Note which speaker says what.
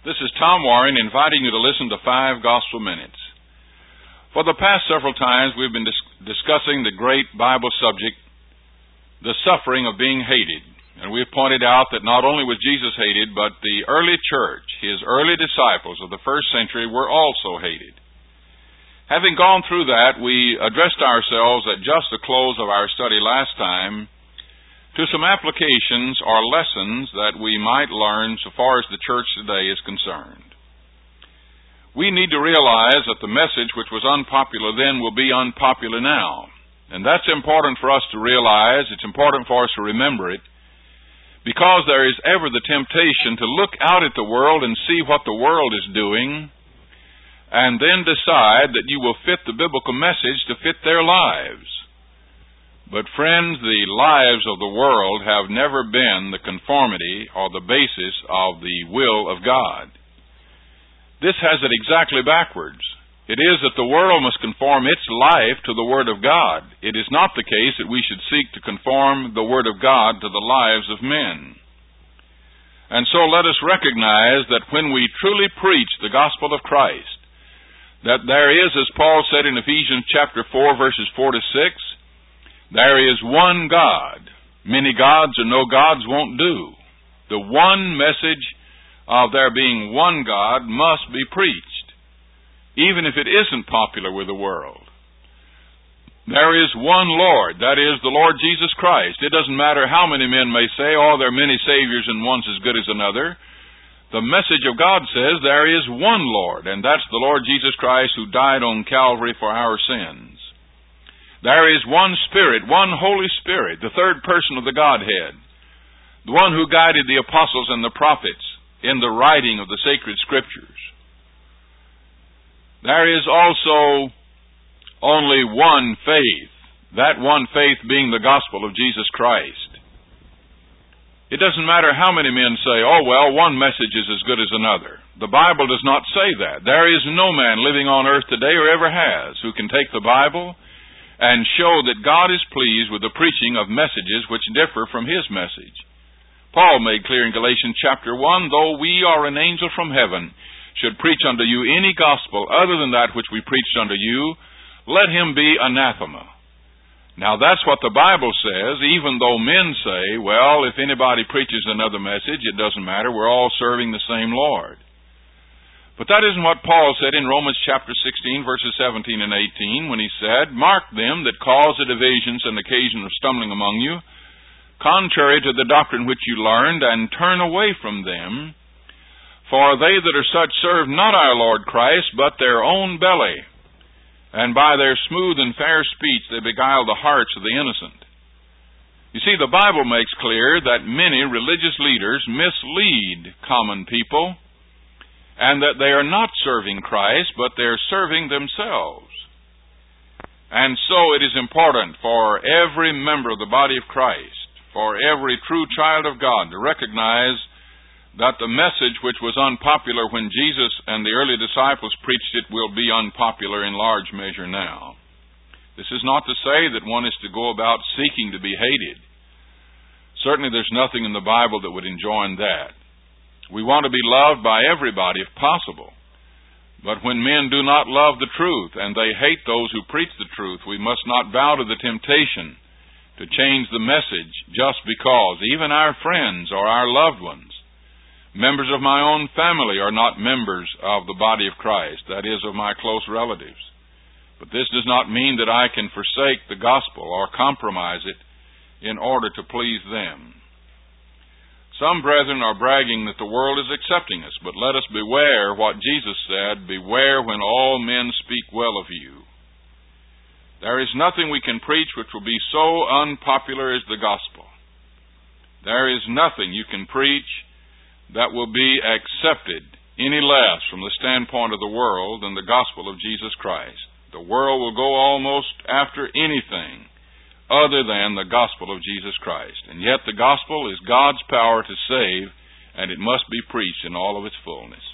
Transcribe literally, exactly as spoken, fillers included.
Speaker 1: This is Tom Warren inviting you to listen to Five Gospel Minutes. For the past several times we've been dis- discussing the great Bible subject, the suffering of being hated. And we've pointed out that not only was Jesus hated, but the early church, his early disciples of the first century, were also hated. Having gone through that, we addressed ourselves at just the close of our study last time to some applications or lessons that we might learn so far as the church today is concerned. We need to realize that the message which was unpopular then will be unpopular now. And that's important for us to realize. It's important for us to remember it, because there is ever the temptation to look out at the world and see what the world is doing, and then decide that you will fit the biblical message to fit their lives. But friends, the lives of the world have never been the conformity or the basis of the will of God. This has it exactly backwards. It is that the world must conform its life to the Word of God. It is not the case that we should seek to conform the Word of God to the lives of men. And so let us recognize that when we truly preach the gospel of Christ, that there is, as Paul said in Ephesians chapter four, verses four to six, there is one God. Many gods or no gods won't do. The one message of there being one God must be preached, even if it isn't popular with the world. There is one Lord, that is the Lord Jesus Christ. It doesn't matter how many men may say, oh, there are many saviors and one's as good as another. The message of God says there is one Lord, and that's the Lord Jesus Christ who died on Calvary for our sins. There is one Spirit, one Holy Spirit, the third person of the Godhead, the one who guided the apostles and the prophets in the writing of the sacred Scriptures. There is also only one faith, that one faith being the gospel of Jesus Christ. It doesn't matter how many men say, oh, well, one message is as good as another. The Bible does not say that. There is no man living on earth today or ever has who can take the Bible and show that God is pleased with the preaching of messages which differ from His message. Paul made clear in Galatians chapter one, though we or an angel from heaven should preach unto you any gospel other than that which we preached unto you, let him be anathema. Now that's what the Bible says, even though men say, well, if anybody preaches another message, it doesn't matter, we're all serving the same Lord. But that isn't what Paul said in Romans chapter sixteen, verses seventeen and eighteen, when he said, mark them that cause the divisions and occasion of stumbling among you, contrary to the doctrine which you learned, and turn away from them. For they that are such serve not our Lord Christ, but their own belly, and by their smooth and fair speech they beguile the hearts of the innocent. You see, the Bible makes clear that many religious leaders mislead common people, and that they are not serving Christ, but they're serving themselves. And so it is important for every member of the body of Christ, for every true child of God, to recognize that the message which was unpopular when Jesus and the early disciples preached it will be unpopular in large measure now. This is not to say that one is to go about seeking to be hated. Certainly there's nothing in the Bible that would enjoin that. We want to be loved by everybody if possible. But when men do not love the truth and they hate those who preach the truth, we must not bow to the temptation to change the message just because even our friends or our loved ones, members of my own family, are not members of the body of Christ, that is, of my close relatives. But this does not mean that I can forsake the gospel or compromise it in order to please them. Some brethren are bragging that the world is accepting us, but let us beware what Jesus said, beware when all men speak well of you. There is nothing we can preach which will be so unpopular as the gospel. There is nothing you can preach that will be accepted any less from the standpoint of the world than the gospel of Jesus Christ. The world will go almost after anything other than the gospel of Jesus Christ. And yet the gospel is God's power to save, and it must be preached in all of its fullness.